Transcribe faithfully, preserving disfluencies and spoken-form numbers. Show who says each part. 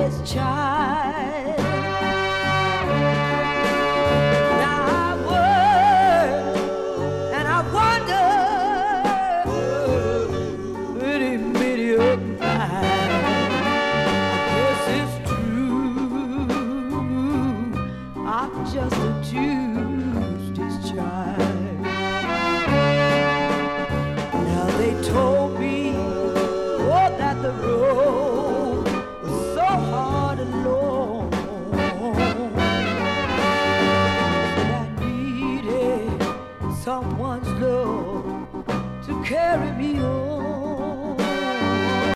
Speaker 1: this child. Now I work and I wonder, pretty bitty up mine. Yes, it's true, I've just abused this child. Now they told me, oh, that the road was so hard and long, that I needed someone's love to carry me on.